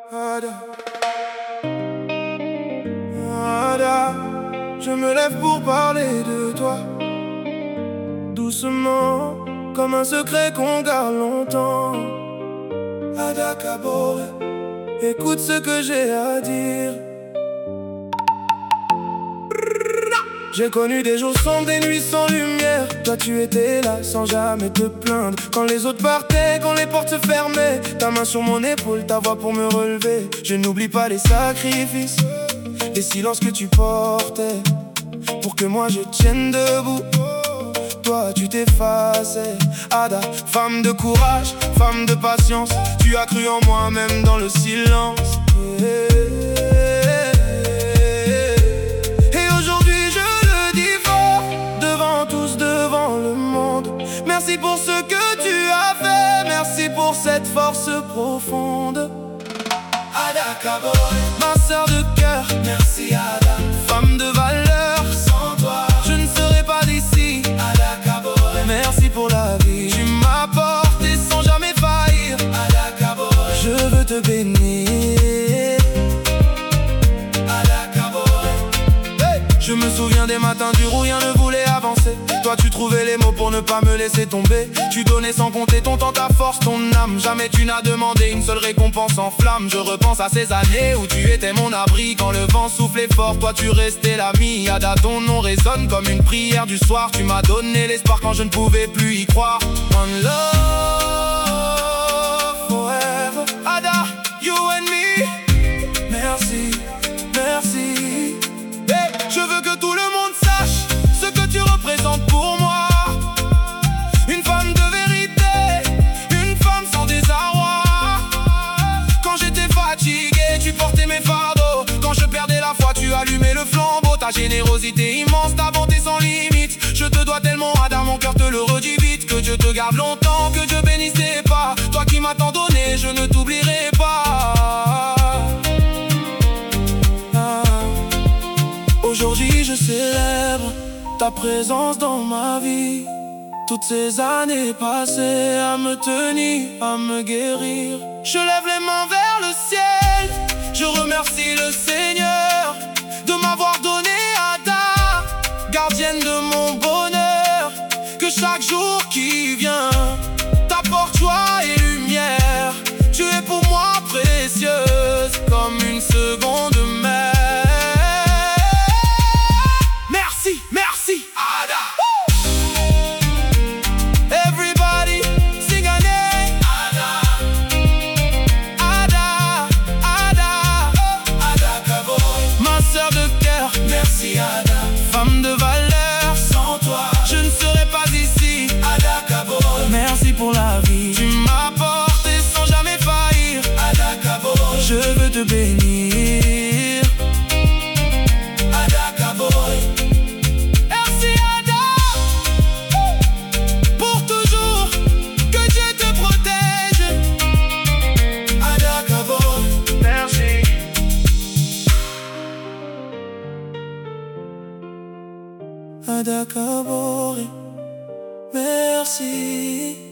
Ada, Ada, je me lève pour parler de toi, doucement, comme un secret qu'on garde longtemps. Ada Kabore, écoute ce que j'ai à dire. J'ai connu des jours sombres, des nuits sans lumière. Toi tu étais là sans jamais te plaindre. Quand les autres partaient, quand les portes se fermaient, ta main sur mon épaule, ta voix pour me relever. Je n'oublie pas les sacrifices, les silences que tu portais, pour que moi je tienne debout. Toi tu t'effaçais. Ada, femme de courage, femme de patience, tu as cru en moi même dans le silence. Merci pour ce que tu as fait, merci pour cette force profonde. Ada Kabore, ma sœur de cœur, merci Ada. Femme de valeur, sans toi je ne serais pas d'ici. Ada Kabore, merci pour la vie. Tu m'as porté sans jamais faillir. Ada Kabore, je veux te bénir. Ada Kabore, hey. Je me souviens des matins durs où rien ne voulait avancer. Toi tu trouvais les mots pour ne pas me laisser tomber. Tu donnais sans compter ton temps, ta force, ton âme. Jamais tu n'as demandé une seule récompense en flamme. Je repense à ces années où tu étais mon abri. Quand le vent soufflait fort, toi tu restais l'ami. Ada, ton nom résonne comme une prière du soir. Tu m'as donné l'espoir quand je ne pouvais plus y croire. One love forever, Ada, you and me. Merci, merci. Hey, je veux que tout le monde sache ce que tu représentes pour moi. Une femme de vérité, une femme sans désarroi. Quand j'étais fatigué, tu portais mes fardeaux. Quand je perdais la foi, tu allumais le flambeau. Ta générosité immense, ta bonté sans limite. Je te dois tellement, Ada, mon cœur te le redit vite. Que Dieu te garde longtemps, que Dieu bénisse tes pas. Toi qui m'as tant donné, je ne t'oublierai pas. Aujourd'hui je célèbre ta présence dans ma vie. Toutes ces années passées à me tenir, à me guérir. Je lève les mains vers le ciel, je remercie le Seigneur de m'avoir donné Ada, gardienne de mon bonheur. Que chaque jour qui vient t'apporte joie et lumière. Tu es pour moi précieuse comme une seconde mère. Femme de valeur, sans toi je ne serais pas ici. Ada Kabore, merci pour la vie. Tu m'as porté sans jamais faillir. Ada Kabore, je veux te bénir. Ada Kabore, merci Ada, pour toujours, que Dieu te protège. Ada Kabore, merci. Ada Kabore, merci.